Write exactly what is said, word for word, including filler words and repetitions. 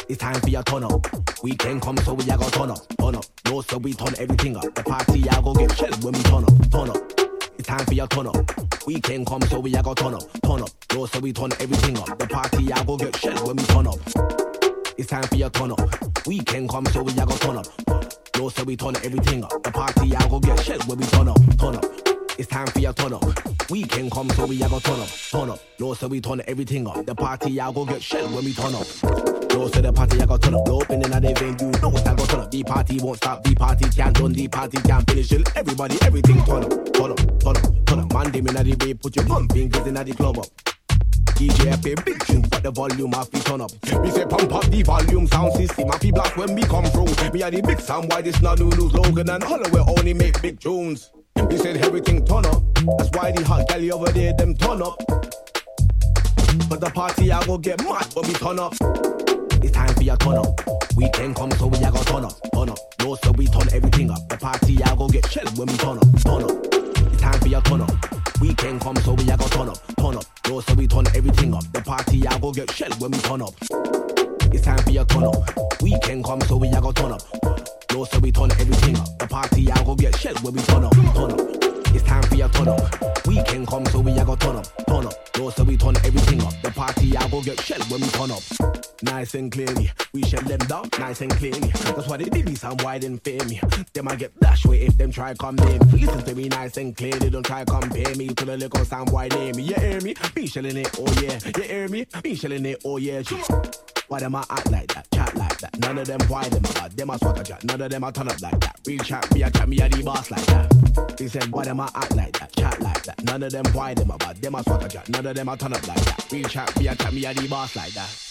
It's time for your turn up. Weekend come, so we a go turn up, turn up. No, so we turn everything up. The party I go get shelled when we turn up, turn up. It's time for your turn up. Weekend come, so we a go turn up, turn up. No, so we turn everything up. The party I go get shelled when we turn up. It's time for your turn up. Weekend come, so we a go turn up. No, so we turn everything up. The party I go get shelled when we turn up, turn up. It's time for your turn up. Weekend come, so we a go turn up, turn up. No, so we turn everything up. The party I go get shelled when we turn up. No, so the party I go turn up. No opening at the venue. No, I go turn up. The party won't stop. The party can't done. The party can't finish till everybody, everything turn up, turn up, turn up, turn up. Man, them inna the way, put your bum fingers inna the club up. D J play big tune, but the volume have to turn up. We say pump up the volume, sound system have to blast when we come through. Me are the big sound, why this not Lulu's Logan and Holloway only make big tunes. We said everything turn up. That's why the hot galley over there, them turn up. But the party I go get mad when we turn up. It's time for your turn up. Weekend come, so we a go turn up, turn up. No, so we turn everything up. The party I go get shelled when we turn up, turn up. It's time for your turn up. Weekend come, so we a go turn up, turn up. No, so we turn everything up. The party I go get shelled when we turn up. It's time for your turn up. Weekend come, so we a go turn up. No, so we turn everything up. The party I go get shelled when we turn up, turn up. It's time for your turn up. Weekend come, so we a go turn up, turn up. No, so we turn everything up. The party I go get shelled when we turn up. Nice and clearly, we shut them down, nice and clearly. That's why they did me some wide and fear me. They might get dash way if them try come near me. Listen to me nice and clearly, don't try compare me to the little sound wide near me. You hear me? Me shelling it, oh yeah. You hear me? Me shelling it, oh yeah. Why them a act like that, chat like that? None of them why them about them a swagger chat. None of them a turn up like that. Real chat, me a chat, me a the boss like that. They said why them a act like that, chat like that. None of them why them about them a swagger chat. None of them a turn up like that. Real chat, me a chat, me a the boss like that.